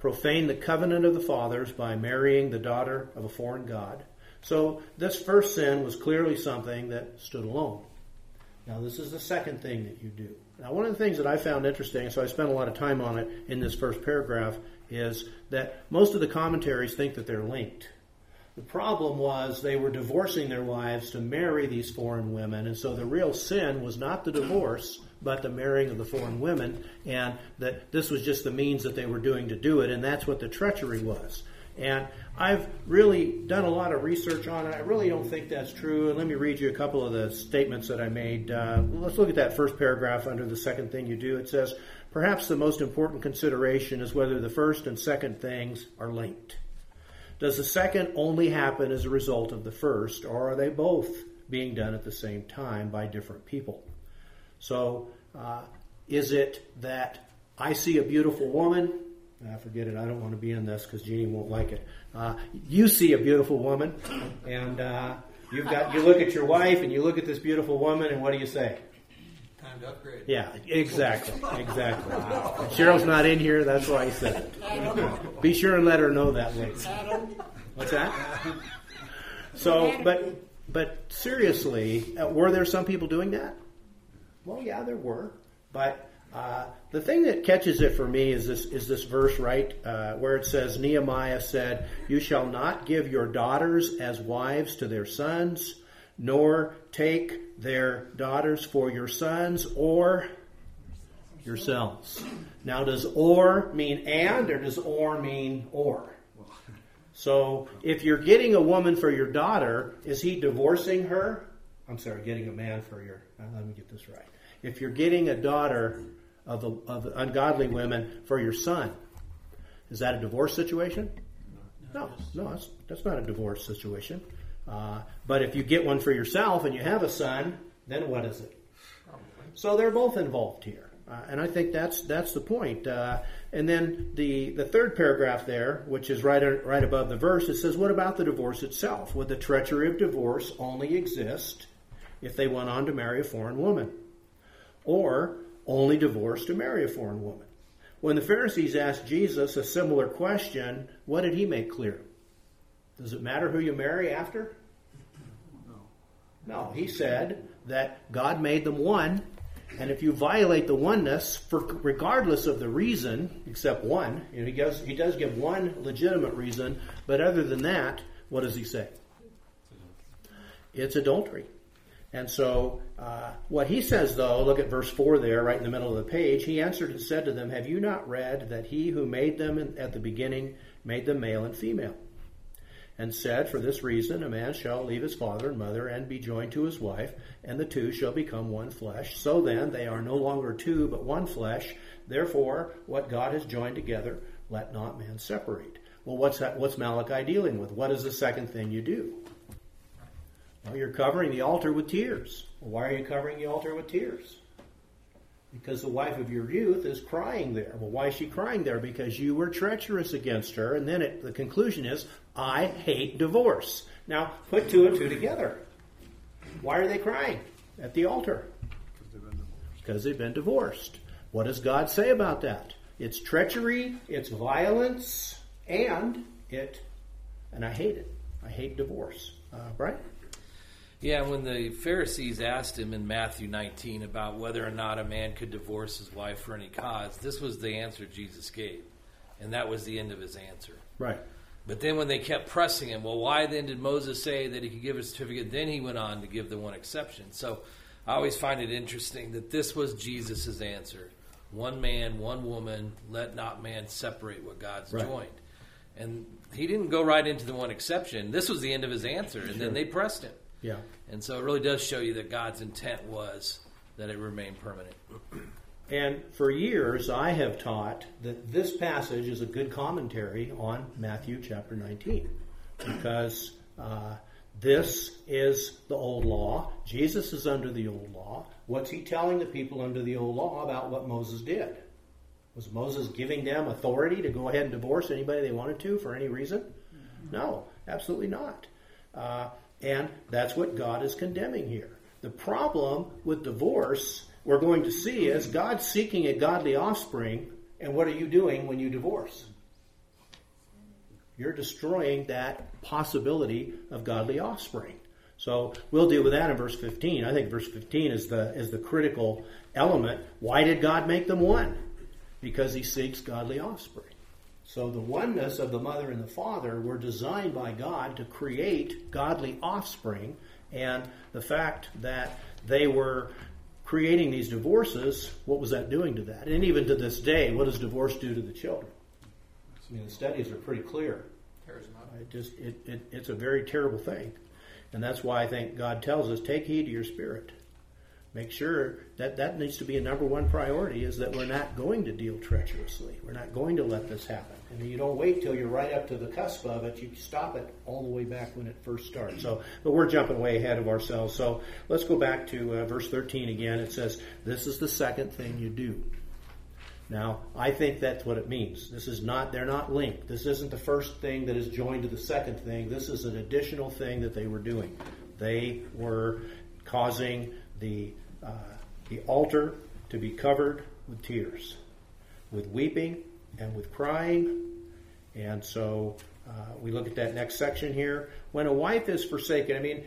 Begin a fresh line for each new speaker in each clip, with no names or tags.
profane the covenant of the fathers by marrying the daughter of a foreign god. So this first sin was clearly something that stood alone. Now this is the second thing that you do. Now one of the things that I found interesting, so I spent a lot of time on it in this first paragraph, is that most of the commentaries think that they're linked. The problem was they were divorcing their wives to marry these foreign women, and so the real sin was not the divorce, but the marrying of the foreign women, and that this was just the means that they were doing to do it, and that's what the treachery was. And I've really done a lot of research on it. I really don't think that's true, and let me read you a couple of the statements that I made. Let's look at that first paragraph under the second thing you do. It says, perhaps the most important consideration is whether the first and second things are linked. Does the second only happen as a result of the first, or are they both being done at the same time by different people? So, is it that I see a beautiful woman? Forget it, I don't want to be in this because Jeannie won't like it. You see a beautiful woman, and you look at your wife, and you look at this beautiful woman, and what do you say?
Time to upgrade.
Yeah, exactly. Cheryl's not in here, that's why he said it. Be sure and let her know that later. What's that? So, but seriously, were there some people doing that? Well, yeah, there were. But the thing that catches it for me is this verse, right, where it says, Nehemiah said, "You shall not give your daughters as wives to their sons, nor take their daughters for your sons or yourselves." Now, does or mean and, or does or mean or? So, if you're getting a woman for your daughter, is he divorcing her? I'm sorry, getting a man for your... let me get this right. If you're getting a daughter of ungodly women for your son, is that a divorce situation? No, that's not a divorce situation. But if you get one for yourself and you have a son, then what is it? So they're both involved here. And I think that's the point. And then the third paragraph there, which is right above the verse, it says, what about the divorce itself? Would the treachery of divorce only exist if they went on to marry a foreign woman? Or only divorce to marry a foreign woman? When the Pharisees asked Jesus a similar question, what did he make clear? Does it matter who you marry after? No, he said that God made them one, and if you violate the oneness, regardless of the reason, except one, he does give one legitimate reason, but other than that, what does he say? It's adultery. And so what he says, though, look at verse 4 there, right in the middle of the page. He answered and said to them, have you not read that he who made them at the beginning made them male and female? And said, for this reason, a man shall leave his father and mother and be joined to his wife, and the two shall become one flesh. So then, they are no longer two, but one flesh. Therefore, what God has joined together, let not man separate. Well, what's Malachi dealing with? What is the second thing you do? Well, you're covering the altar with tears. Well, why are you covering the altar with tears? Because the wife of your youth is crying there. Well, why is she crying there? Because you were treacherous against her. And then the conclusion is, I hate divorce. Now, put two and two together. Why are they crying at the altar? Because they've been divorced. What does God say about that? It's treachery, it's violence, and I hate it. I hate divorce. Brian?
Yeah, when the Pharisees asked him in Matthew 19 about whether or not a man could divorce his wife for any cause, this was the answer Jesus gave. And that was the end of his answer.
Right.
But then when they kept pressing him, well, why then did Moses say that he could give a certificate? Then he went on to give the one exception. So I always find it interesting that this was Jesus' answer. One man, one woman, let not man separate what God's joined. And he didn't go right into the one exception. This was the end of his answer, and then they pressed him.
Yeah.
And so it really does show you that God's intent was that it remain permanent.
And for years, I have taught that this passage is a good commentary on Matthew chapter 19. Because this is the old law. Jesus is under the old law. What's he telling the people under the old law about what Moses did? Was Moses giving them authority to go ahead and divorce anybody they wanted to for any reason? No, absolutely not. And that's what God is condemning here. The problem with divorce, we're going to see, is God seeking a godly offspring, and what are you doing when you divorce? you're destroying that possibility of godly offspring. So we'll deal with that in verse 15. I think verse 15 is the critical element. Why did God make them one? Because he seeks godly offspring. So the oneness of the mother and the father were designed by God to create godly offspring. And the fact that they were creating these divorces, what was that doing to that? And even to this day, what does divorce do to the children? I mean, the studies are pretty clear. It's a very terrible thing. And that's why I think God tells us, take heed to your spirit. Make sure that needs to be a number one priority, is that we're not going to deal treacherously. We're not going to let this happen. And you don't wait till you're right up to the cusp of it. You stop it all the way back when it first starts. But we're jumping way ahead of ourselves. So let's go back to verse 13 again. It says, this is the second thing you do. Now, I think that's what it means. They're not linked. This isn't the first thing that is joined to the second thing. This is an additional thing that they were doing. They were causing the altar to be covered with tears, with weeping and with crying. And so we look at that next section here. When a wife is forsaken, I mean,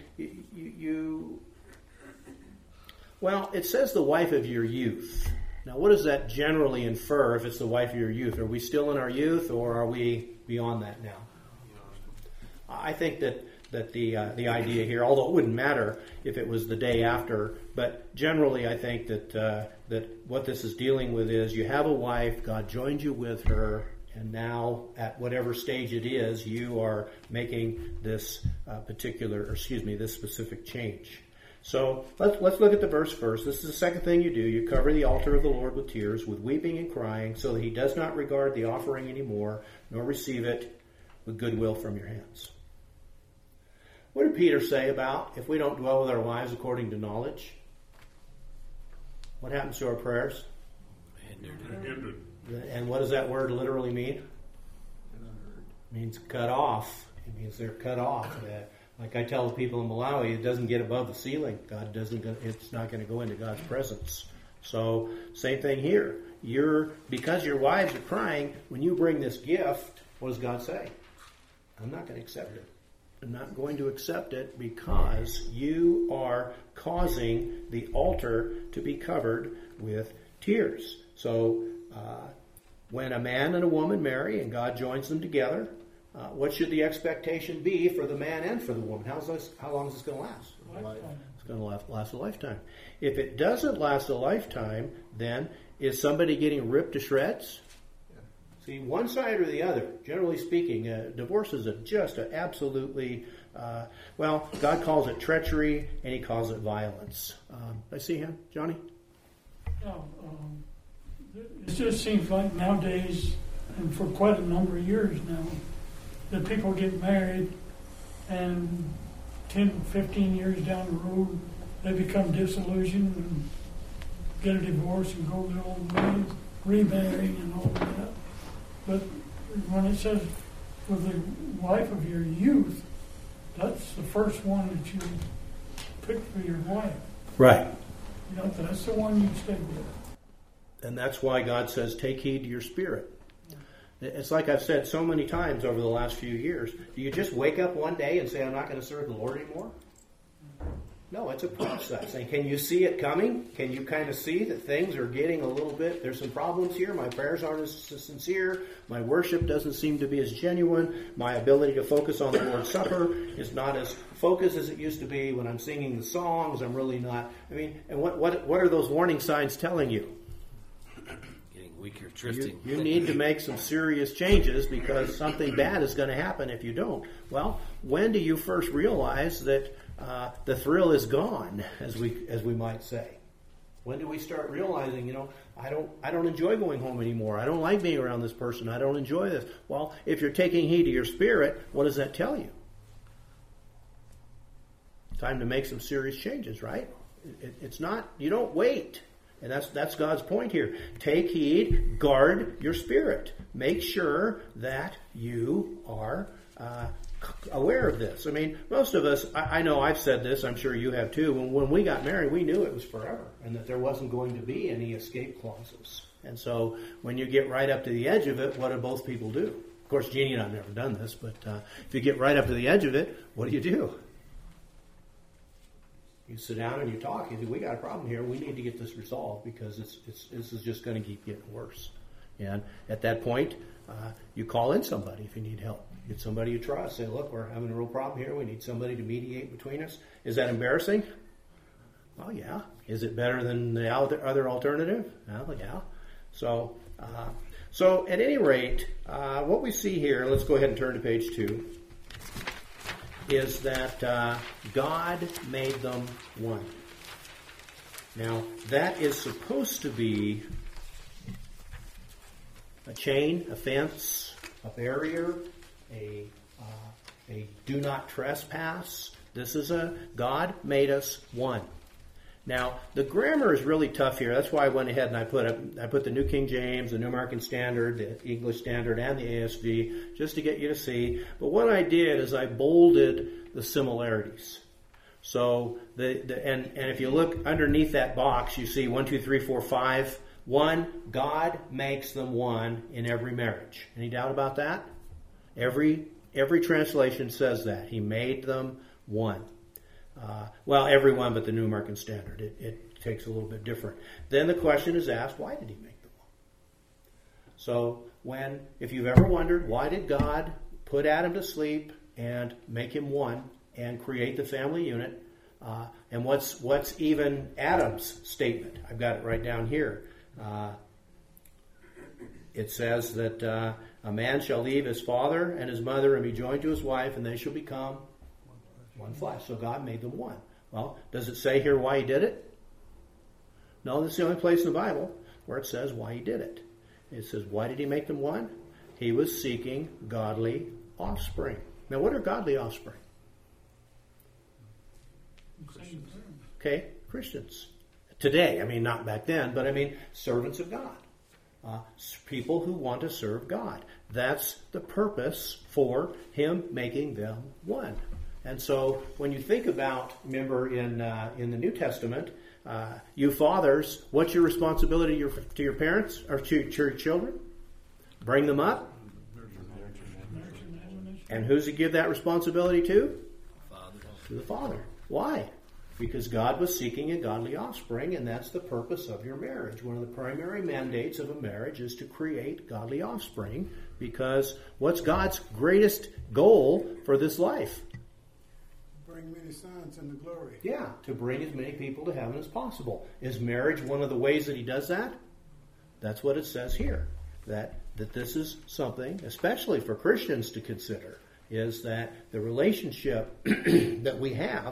it says the wife of your youth. Now, what does that generally infer if it's the wife of your youth? Are we still in our youth, or are we beyond that now? I think that the idea here, although it wouldn't matter if it was the day after, but generally I think that what this is dealing with is you have a wife, God joined you with her, and now at whatever stage it is, you are making this this specific change. So let's look at the verse first. This is the second thing you do. You cover the altar of the Lord with tears, with weeping and crying, so that he does not regard the offering anymore, nor receive it with goodwill from your hands. What did Peter say about if we don't dwell with our wives according to knowledge? What happens to our prayers?
Hindered.
And what does that word literally mean? It means cut off. It means they're cut off. Like I tell the people in Malawi, it doesn't get above the ceiling. It's not going to go into God's presence. So same thing here. Because your wives are crying, when you bring this gift, what does God say? I'm not going to accept it. I'm not going to accept it because you are causing the altar to be covered with tears. So when a man and a woman marry and God joins them together, what should the expectation be for the man and for the woman? How long is this going to last? It's going to last a lifetime. If it doesn't last a lifetime, then is somebody getting ripped to shreds? See, one side or the other, generally speaking, divorce is just an absolutely, God calls it treachery and he calls it violence. I see him, Johnny?
It just seems like nowadays, and for quite a number of years now, that people get married and 10, 15 years down the road, they become disillusioned and get a divorce and go their own ways, remarry and all that. But when it says with the wife of your youth, that's the first one that you pick for your wife.
Right.
That's the one you stay with.
And that's why God says, take heed to your spirit. It's like I've said so many times over the last few years. Do you just wake up one day and say, I'm not going to serve the Lord anymore? No, it's a process. And can you see it coming? Can you kind of see that things are getting a little bit, there's some problems here. My prayers aren't as sincere. My worship doesn't seem to be as genuine. My ability to focus on the Lord's Supper is not as focused as it used to be. When I'm singing the songs, I'm really not. And what are those warning signs telling you?
Weaker, drifting.
You need to make some serious changes because something bad is going to happen if you don't. Well, when do you first realize that the thrill is gone, as we might say? When do we start realizing, I don't enjoy going home anymore. I don't like being around this person. I don't enjoy this. Well, if you're taking heed to your spirit, what does that tell you? Time to make some serious changes, right? It's not. You don't wait. And that's God's point here. Take heed, guard your spirit. Make sure that you are aware of this. Most of us, I know I've said this, I'm sure you have too, when we got married, we knew it was forever and that there wasn't going to be any escape clauses. And so when you get right up to the edge of it, what do both people do? Of course, Jeannie and I have never done this, but if you get right up to the edge of it, what do? You sit down and you talk. You say, we got a problem here. We need to get this resolved because this is just going to keep getting worse. And at that point, you call in somebody if you need help. Get somebody you trust. Say, look, we're having a real problem here. We need somebody to mediate between us. Is that embarrassing? Well, yeah. Is it better than the other alternative? Well, yeah. So at any rate, what we see here, let's go ahead and turn to page 2, is that God made them one. Now, that is supposed to be a chain, a fence, a barrier, a do not trespass. This is God made us one. Now, the grammar is really tough here. That's why I went ahead and I put the New King James, the New American Standard, the English Standard, and the ASV, just to get you to see. But what I did is I bolded the similarities. So, and if you look underneath that box, you see 1, 2, 3, 4, 5. 1, God makes them one in every marriage. Any doubt about that? Every translation says that. He made them one. Well, every one but the New American Standard. It takes a little bit different. Then the question is asked, why did he make them one? So if you've ever wondered, why did God put Adam to sleep and make him one and create the family unit? And what's even Adam's statement? I've got it right down here. It says that a man shall leave his father and his mother and be joined to his wife, and they shall become one flesh. So God made them one. Well, does it say here why he did it? No, this is the only place in the Bible where it says why he did it. It says, why did he make them one? He was seeking godly offspring. Now, what are godly offspring?
Same term.
Okay, Christians. Today, I mean, not back then, but I mean, servants of God. People who want to serve God. That's the purpose for him making them one. And so when you think about, remember in the New Testament, you fathers, what's your responsibility to your parents or to your children? Bring them up. And who's he give that responsibility to?
Father.
To the father. Why? Because God was seeking a godly offspring, and that's the purpose of your marriage. One of the primary mandates of a marriage is to create godly offspring, because what's God's greatest goal for this life?
Bring many sons into glory.
Yeah, to bring as many people to heaven as possible. Is marriage one of the ways that he does that? That's what it says here. That this is something, especially for Christians to consider, is that the relationship that we have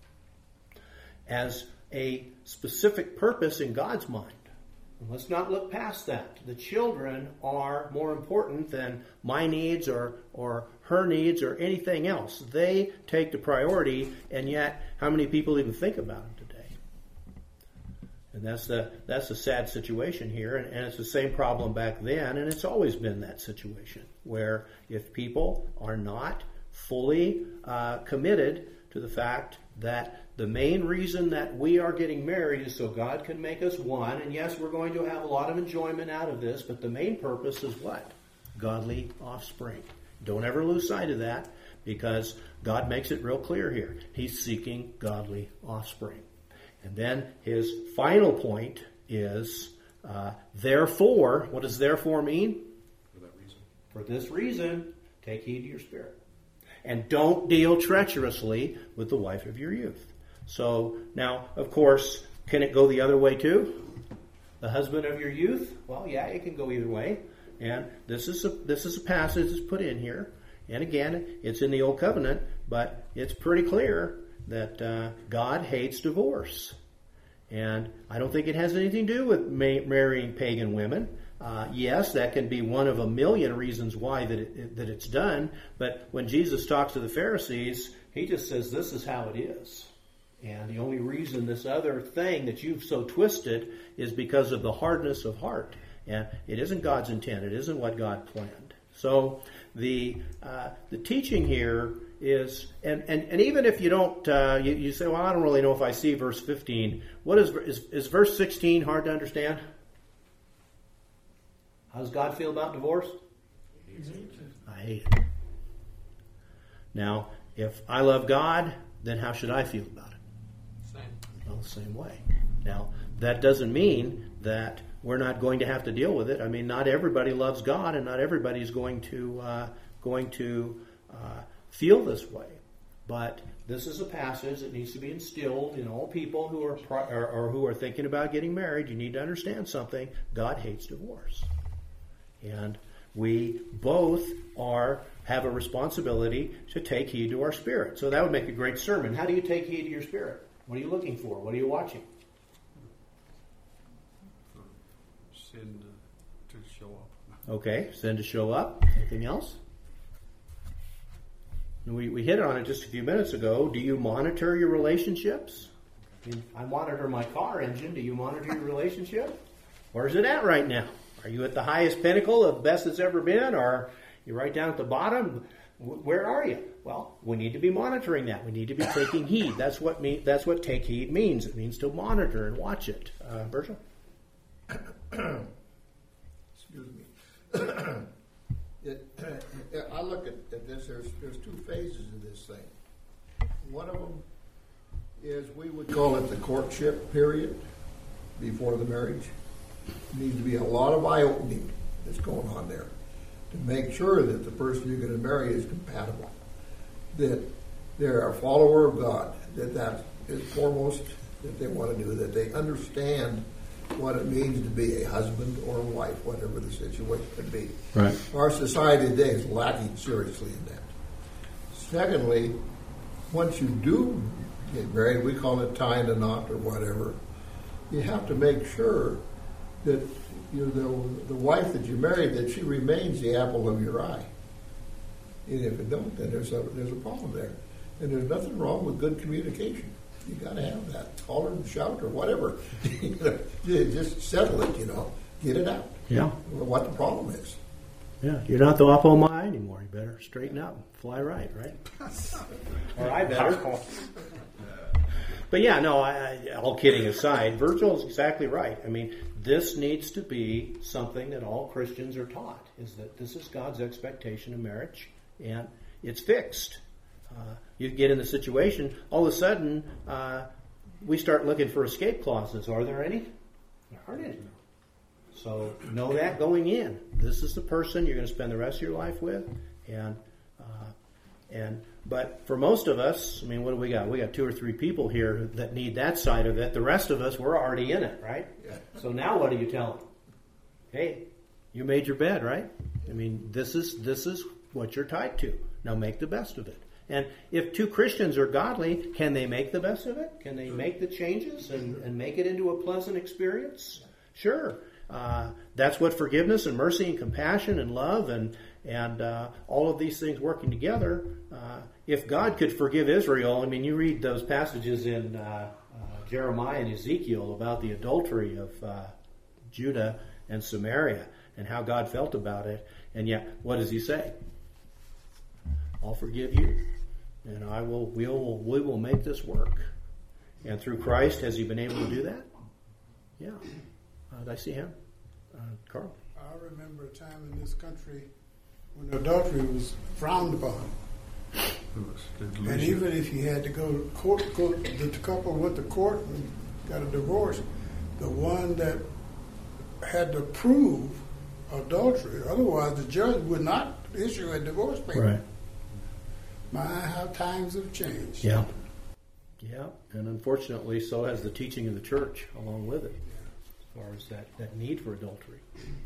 as a specific purpose in God's mind. And let's not look past that. The children are more important than my needs or her needs or anything else. They take the priority, and yet how many people even think about them today? And that's the sad situation here, and it's the same problem back then, and it's always been that situation, where if people are not fully committed to the fact that the main reason that we are getting married is so God can make us one. And yes, we're going to have a lot of enjoyment out of this, but the main purpose is what? Godly offspring. Don't ever lose sight of that, because God makes it real clear here. He's seeking godly offspring. And then his final point is, therefore, what does therefore mean?
For that reason.
For this reason, take heed to your spirit. And don't deal treacherously with the wife of your youth. So now, of course, can it go the other way too? The husband of your youth? Well, yeah, it can go either way. And this is a passage that's put in here. And again, it's in the Old Covenant, but it's pretty clear that God hates divorce. And I don't think it has anything to do with marrying pagan women. Yes, that can be one of a million reasons why that it's done. But when Jesus talks to the Pharisees, he just says, this is how it is. And the only reason this other thing that you've so twisted is because of the hardness of heart. And it isn't God's intent. It isn't what God planned. So the teaching here is, and even if you don't, you say, well, I don't really know if I see verse 15. What is verse 16 hard to understand? How does God feel about divorce? I hate it. Now, if I love God, then how should I feel about it?
Same.
Well, the same way. Now, that doesn't mean that we're not going to have to deal with it. I mean, not everybody loves God, and not everybody's going to feel this way. But this is a passage that needs to be instilled in all people who are who are thinking about getting married. You need to understand something. God hates divorce, and we both have a responsibility to take heed to our spirit. So that would make a great sermon. How do you take heed to your spirit? What are you looking for? What are you watching?
Sin to show up.
Okay, sin to show up. Anything else? We hit on it just a few minutes ago. Do you monitor your relationships? I monitor my car engine. Do you monitor your relationship? Where's it at right now? Are you at the highest pinnacle of best it's ever been, or you're right down at the bottom? Where are you? Well, we need to be monitoring that. We need to be taking heed. That's what take heed means. It means to monitor and watch it. Virgil?
Excuse me. I look at this. There's two phases of this thing. One of them is, we would call it the courtship period before the marriage. There needs to be a lot of eye-opening that's going on there to make sure that the person you're going to marry is compatible, that they're a follower of God, that is foremost that they want to do, that they understand what it means to be a husband or a wife, whatever the situation could be.
Right.
Our society today is lacking seriously in that. Secondly, once you do get married, we call it tying a knot or whatever, you have to make sure that the wife that you married, that she remains the apple of your eye. And if it don't, then there's a problem there. And there's nothing wrong with good communication. You got to have that. Holler and shout or whatever. Just settle it, Get it out.
Yeah.
What the problem is.
Yeah, you're not the apple of my eye anymore. You better straighten up, fly right? Or I better. But yeah, no, all kidding aside, Virgil's exactly right. I mean, this needs to be something that all Christians are taught, is that this is God's expectation of marriage, and it's fixed. You get in the situation, all of a sudden, we start looking for escape clauses. Are there any? There aren't any. So know that going in. This is the person you're going to spend the rest of your life with, but for most of us, I mean, what do we got? We got 2 or 3 people here that need that side of it. The rest of us, we're already in it, right?
Yeah.
So now what do you tell them? Hey, you made your bed, right? I mean, this is what you're tied to. Now make the best of it. And if 2 Christians are godly, can they make the best of it? Can they make the changes and make it into a pleasant experience? Sure. That's what forgiveness and mercy and compassion and love and all of these things working together. If God could forgive Israel, I mean, you read those passages in Jeremiah and Ezekiel about the adultery of Judah and Samaria and how God felt about it. And yet, what does he say? I'll forgive you, and we will make this work. And through Christ, has he been able to do that? Yeah. Did I see him? Carl?
I remember a time in this country when adultery was frowned upon. And even if you had to go to court, the couple went to court and got a divorce, the one that had to prove adultery, otherwise the judge would not issue a divorce paper.
Right.
My, how times have changed.
Yeah. Yeah, and unfortunately, so has the teaching of the church along with it, as far as that need for adultery.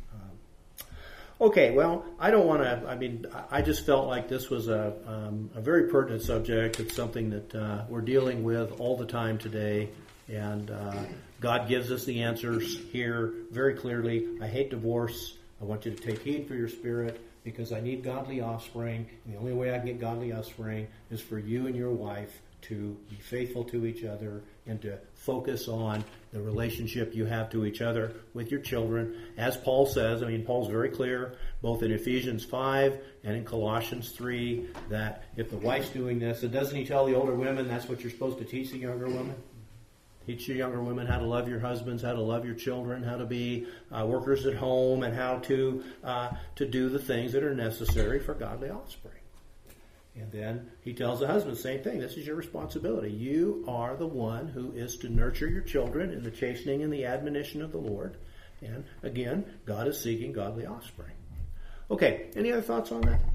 Okay, well, I don't want to, I mean, I just felt like this was a very pertinent subject. It's something that we're dealing with all the time today, and God gives us the answers here very clearly. I hate divorce. I want you to take heed for your spirit, because I need godly offspring, and the only way I can get godly offspring is for you and your wife to be faithful to each other and to focus on the relationship you have to each other with your children. As Paul says, I mean, Paul's very clear, both in Ephesians 5 and in Colossians 3, that if the wife's doing this, and doesn't he tell the older women that's what you're supposed to teach the younger women? Teach your younger women how to love your husbands, how to love your children, how to be workers at home, and how to do the things that are necessary for godly offspring. And then he tells the husband the same thing. This is your responsibility. You are the one who is to nurture your children in the chastening and the admonition of the Lord. And again, God is seeking godly offspring. Okay, any other thoughts on that?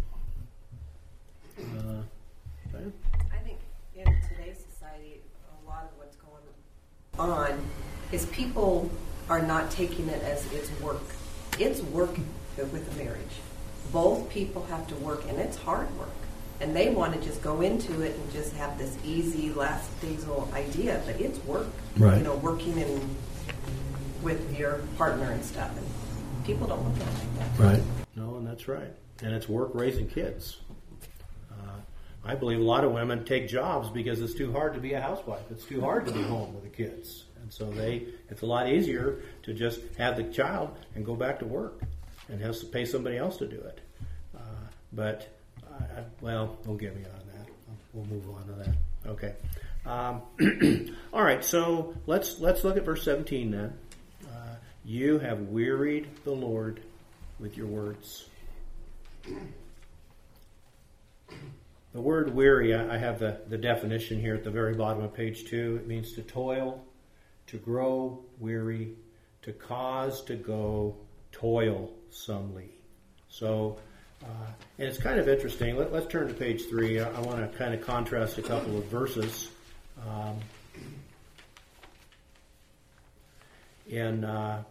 Diane?
I think in today's society, a lot of what's going on is people are not taking it as it's work. It's work with a marriage. Both people have to work, and it's hard work. And they want to just go into it and just have this easy, lackadaisical idea, but it's work.
Right.
You know, working with your partner and stuff. And people don't look at it like that.
Right. No, and that's right. And it's work raising kids. I believe a lot of women take jobs because it's too hard to be a housewife. It's too hard to be home with the kids. And so it's a lot easier to just have the child and go back to work and have to pay somebody else to do it. Don't get me on that. We'll move on to that. Okay. All right, so let's look at verse 17 then. You have wearied the Lord with your words. The word weary, I have the definition here at the very bottom of page 2. It means to toil, to grow weary, to cause to go toilsomely. So, and it's kind of interesting. Let's turn to page 3. I want to kind of contrast a couple of verses. In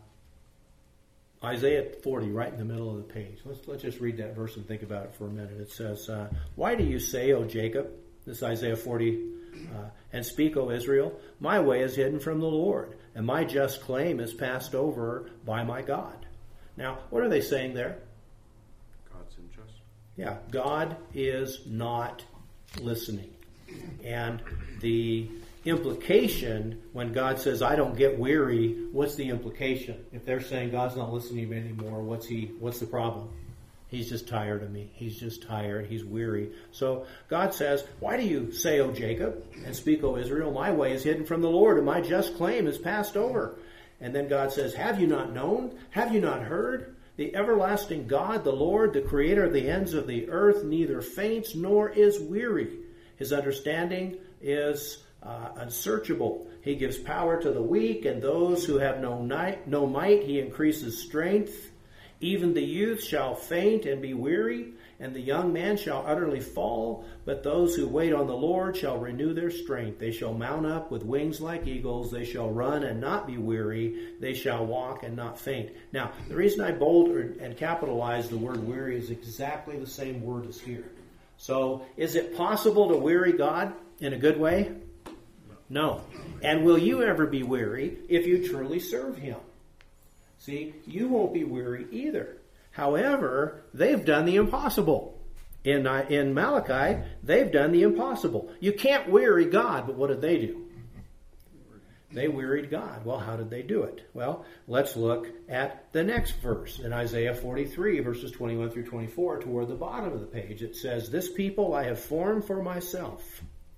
Isaiah 40, right in the middle of the page. Let's just read that verse and think about it for a minute. It says, why do you say, O Jacob, this is Isaiah 40, and speak, O Israel, my way is hidden from the Lord, and my just claim is passed over by my God. Now, what are they saying there?
God's unjust.
Yeah, God is not listening. And the implication, when God says, I don't get weary, what's the implication? If they're saying God's not listening to me anymore, what's the problem? He's just tired of me. He's just tired. He's weary. So God says, why do you say, O Jacob, and speak, O Israel, my way is hidden from the Lord, and my just claim is passed over. And then God says, have you not known? Have you not heard? The everlasting God, the Lord, the creator of the ends of the earth, neither faints nor is weary. His understanding is unsearchable. He gives power to the weak, and those who have no might, he increases strength. Even the youth shall faint and be weary, and the young man shall utterly fall. But those who wait on the Lord shall renew their strength. They shall mount up with wings like eagles. They shall run and not be weary. They shall walk and not faint. Now, the reason I bold and capitalize the word weary is exactly the same word as here. So, is it possible to weary God in a good way? No. And will you ever be weary if you truly serve Him? See, you won't be weary either. However, they've done the impossible. In Malachi, they've done the impossible. You can't weary God, but what did they do? They wearied God. Well, how did they do it? Well, let's look at the next verse in Isaiah 43, verses 21 through 24, toward the bottom of the page. It says, this people I have formed for myself.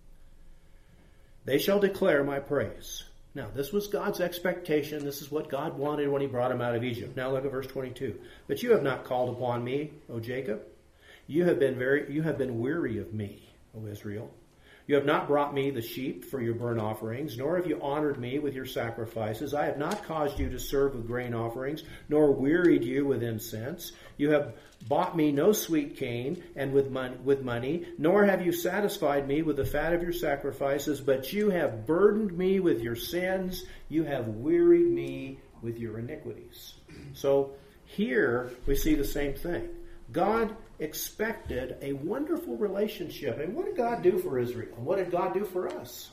They shall declare my praise. Now, this was God's expectation. This is what God wanted when He brought him out of Egypt. Now look at verse 22. But you have not called upon me, O Jacob. You have been weary of me, O Israel. You have not brought me the sheep for your burnt offerings, nor have you honored me with your sacrifices. I have not caused you to serve with grain offerings, nor wearied you with incense. You have bought me no sweet cane and with money, nor have you satisfied me with the fat of your sacrifices, but you have burdened me with your sins. You have wearied me with your iniquities. So here we see the same thing. God expected a wonderful relationship. And what did God do for Israel? And what did God do for us?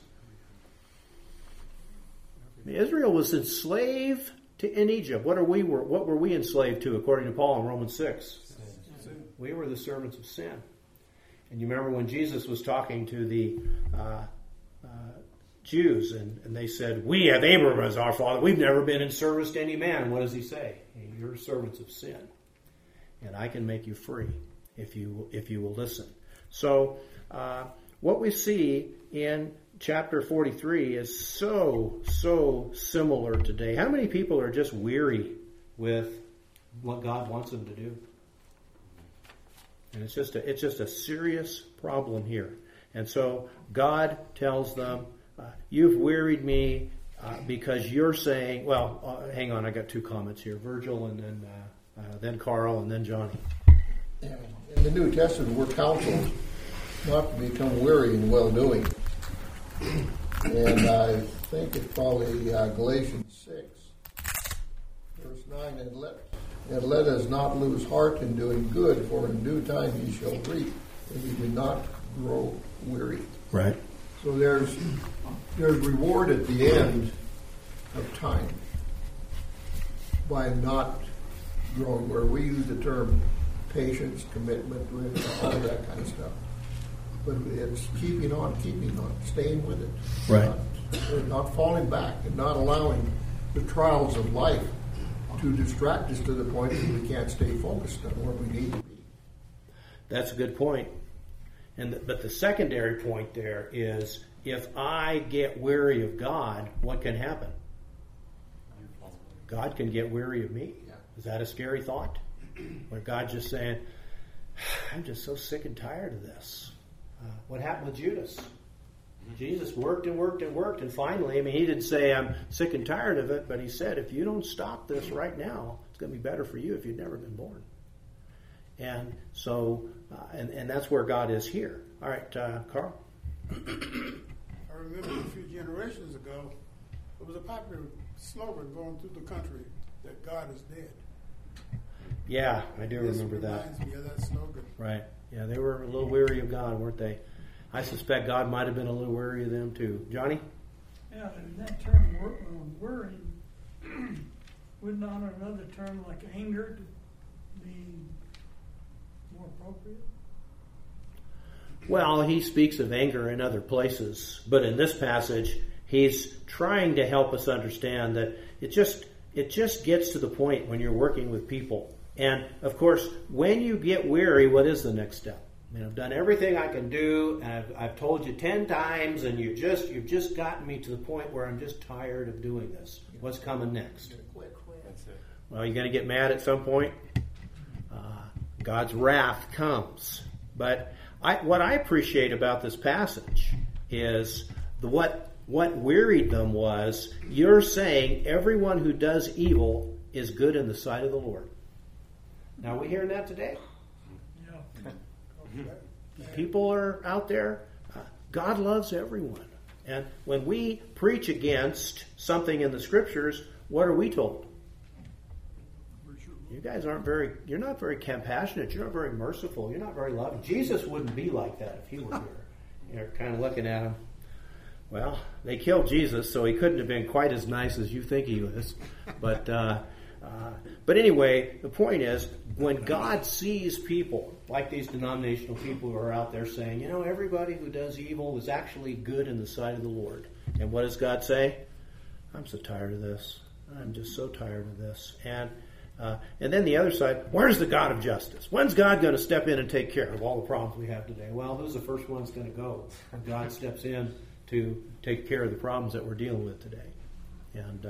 Israel was enslaved in Egypt. What were we enslaved to according to Paul in Romans 6? Sin. We were the servants of sin. And you remember when Jesus was talking to the Jews and they said, we have Abraham as our father. We've never been in service to any man. What does he say? You're servants of sin. And I can make you free if you will listen. So what we see in chapter 43 is so similar today. How many people are just weary with what God wants them to do? And it's just a serious problem here. And so God tells them, you've wearied me because you're saying, hang on, I got two comments here. Virgil and then Carl and then Johnny.
In the New Testament, we're counseled not to become weary in well-doing. And I think it's probably Galatians 6, verse 9, and let us not lose heart in doing good, for in due time ye shall reap, and ye do not grow weary.
Right.
So there's reward at the end of time by not growing weary. We use the term patience, commitment, all that kind of stuff. But it's keeping on, staying with it.
Right.
Not falling back and not allowing the trials of life to distract us to the point that we can't stay focused on where we need to be.
That's a good point. But the secondary point there is, if I get weary of God, what can happen? God can get weary of me.
Yeah.
Is that a scary thought? Where God's just saying, I'm just so sick and tired of this. What happened with Judas? Jesus worked and worked and worked, and finally, he didn't say, I'm sick and tired of it, but he said, if you don't stop this right now, it's going to be better for you if you'd never been born. And so, and that's where God is here. All right, Carl?
I remember a few generations ago, there was a popular slogan going through the country that God is dead.
Yeah, I do remember that.
Reminds me of that slogan.
Right. Yeah, they were a little weary of God, weren't they? I suspect God might have been a little weary of them too. Johnny?
Yeah, and that term worry, would not another term like anger be more appropriate?
Well, he speaks of anger in other places, but in this passage, he's trying to help us understand that it just gets to the point when you're working with people. And, of course, when you get weary, what is the next step? I've done everything I can do, and I've told you 10 times, and you've just gotten me to the point where I'm just tired of doing this. What's coming next?
Quit.
That's it.
Well, you're going to get mad at some point. God's wrath comes. But what I appreciate about this passage is what wearied them was, you're saying everyone who does evil is good in the sight of the Lord. Now, are we hearing that today?
Yeah.
People are out there. God loves everyone. And when we preach against something in the Scriptures, what are we told? You guys you're not very compassionate. You're not very merciful. You're not very loving. Jesus wouldn't be like that if he were here. You're kind of looking at him. Well, they killed Jesus, so he couldn't have been quite as nice as you think he was. But anyway, the point is, when God sees people, like these denominational people who are out there saying, everybody who does evil is actually good in the sight of the Lord. And what does God say? I'm so tired of this. I'm just so tired of this. And then the other side, where's the God of justice? When's God going to step in and take care of all the problems we have today? Well, who's the first one's going to go? God steps in to take care of the problems that we're dealing with today. And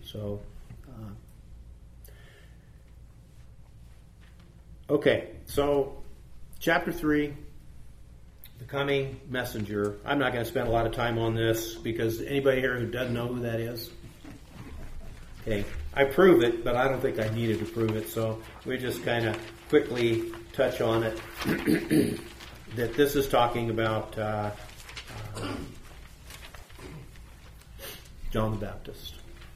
okay, so chapter 3, the coming messenger. I'm not going to spend a lot of time on this because anybody here who doesn't know who that is? Okay, I prove it, but I don't think I needed to prove it, so we just kind of quickly touch on it. That this is talking about John the Baptist.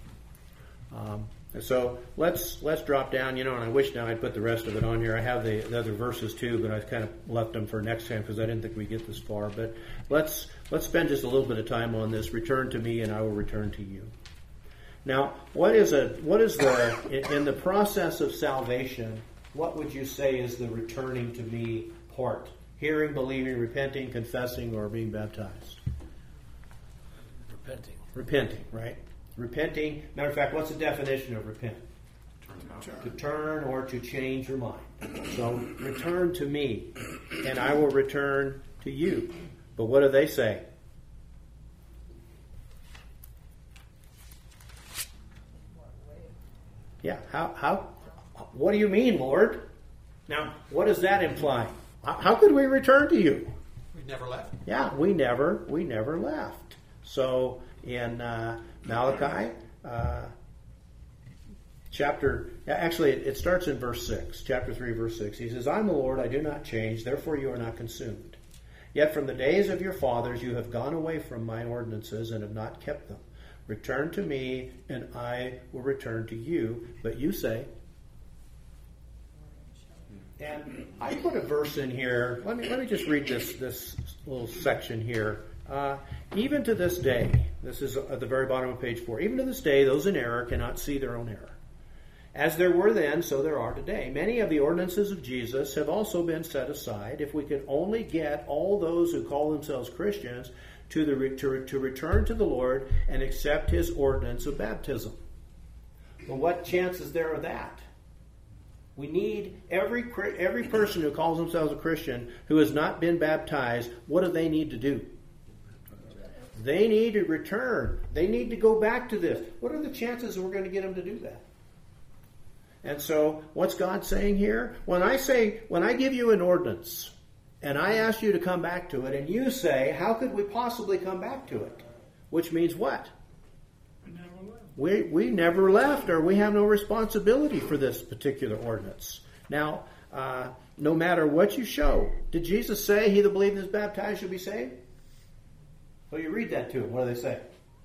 So let's drop down, and I wish now I'd put the rest of it on here. I have the other verses too, but I kind of left them for next time because I didn't think we'd get this far. But let's spend just a little bit of time on this. Return to me, and I will return to you. Now, what is in the process of salvation? What would you say is the returning to me part? Hearing, believing, repenting, confessing, or being baptized? Repenting, right? Repenting. Matter of fact, what's the definition of repent? To turn or to change your mind. So return to me, and I will return to you. But what do they say? Yeah, how, what do you mean, Lord? Now, what does that imply? How could we return to you?
We never left.
Yeah, we never left. So in Malachi, it starts in verse 6, chapter 3, verse 6. He says, I'm the Lord, I do not change, therefore you are not consumed. Yet from the days of your fathers you have gone away from my ordinances and have not kept them. Return to me, and I will return to you. But you say, and I put a verse in here. Let me just read this little section here. Even to this day, this is at the very bottom of page 4. Even to this day, those in error cannot see their own error. As there were then, so there are today. Many of the ordinances of Jesus have also been set aside. If we could only get all those who call themselves Christians to return to the Lord and accept His ordinance of baptism. Well, what chance is there of that? We need every person who calls themselves a Christian who has not been baptized. What do they need to do? They need to return. They need to go back to this. What are the chances that we're going to get them to do that? And so, what's God saying here? When I give you an ordinance, and I ask you to come back to it, and you say, how could we possibly come back to it? Which means what? We never left, or we have no responsibility for this particular ordinance. Now, no matter what you show, did Jesus say, he that believes and is baptized shall be saved? Well, you read that to them. What do they say?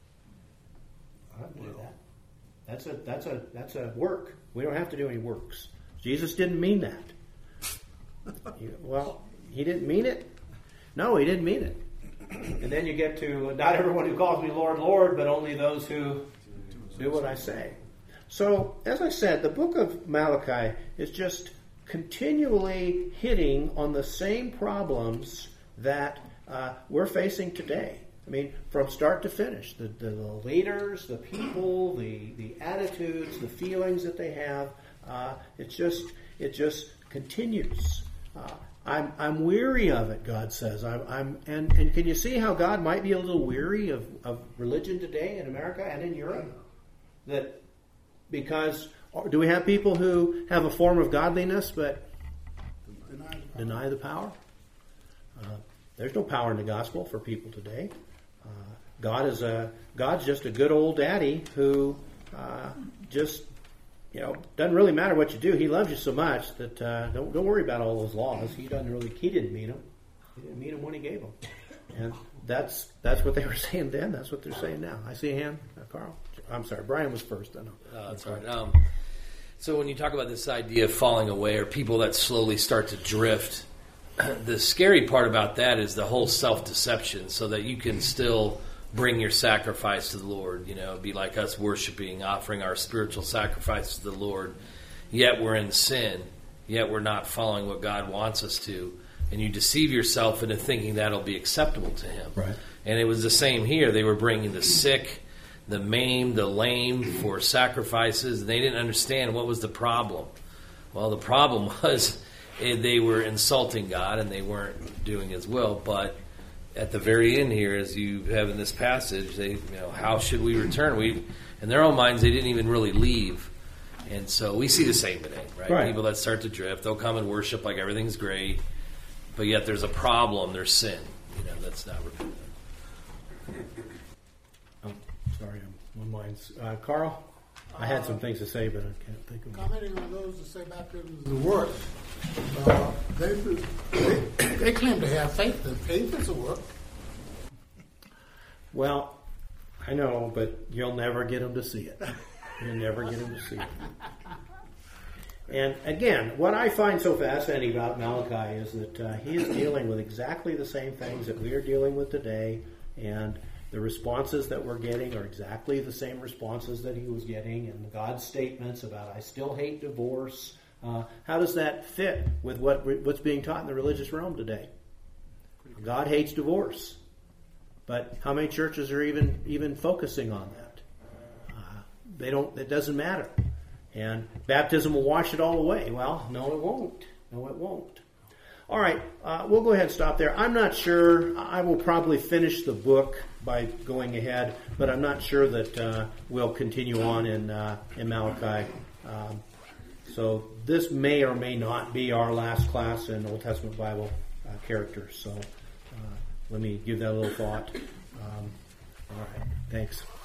I don't believe that. That's a work. We don't have to do any works. Jesus didn't mean that. Well, he didn't mean it? No, he didn't mean it. And then you get to, not everyone who calls me Lord, Lord, but only those who do what I say. So, as I said, the book of Malachi is just continually hitting on the same problems that we're facing today. I mean, from start to finish, the leaders, the people, the attitudes, the feelings that they have, it just continues. I'm weary of it, God says. And can you see how God might be a little weary of religion today in America and in Europe? That because do we have people who have a form of godliness but deny the power? There's no power in the gospel for people today. God's just a good old daddy who just doesn't really matter what you do. He loves you so much that don't worry about all those laws. He didn't mean them. He didn't mean them when he gave them. And that's what they were saying then. That's what they're saying now. I see a hand, Carl. I'm sorry, Brian was first. I know.
That's all right. So when you talk about this idea of falling away or people that slowly start to drift, the scary part about that is the whole self-deception, so that you can still bring your sacrifice to the Lord. Be like us worshiping, offering our spiritual sacrifice to the Lord. Yet we're in sin. Yet we're not following what God wants us to. And you deceive yourself into thinking that'll be acceptable to Him.
Right.
And it was the same here. They were bringing the sick, the maimed, the lame for sacrifices. And they didn't understand what was the problem. Well, the problem was they were insulting God and they weren't doing His will. But at the very end here, as you have in this passage, how should we return? In their own minds, they didn't even really leave. And so we see the same today, right? People that start to drift, they'll come and worship like everything's great, but yet there's a problem, there's sin. That's not repentant.
Oh, sorry, my mind's... Carl? I had some things to say, but I can't think of them.
Commenting on those that say baptism is a work, they claim to have faith, and faith is a work.
Well, I know, but you'll never get them to see it. You'll never get them to see it. And again, what I find so fascinating about Malachi is that he is dealing with exactly the same things that we are dealing with today, and the responses that we're getting are exactly the same responses that he was getting, and God's statements about I still hate divorce. How does that fit with what's being taught in the religious realm today? God hates divorce. But how many churches are even focusing on that? They don't. It doesn't matter. And baptism will wash it all away. Well, no, it won't. No, it won't. All right, we'll go ahead and stop there. I'm not sure. I will probably finish the book by going ahead, but I'm not sure that we'll continue on in Malachi. So this may or may not be our last class in Old Testament Bible characters. So let me give that a little thought. All right, thanks.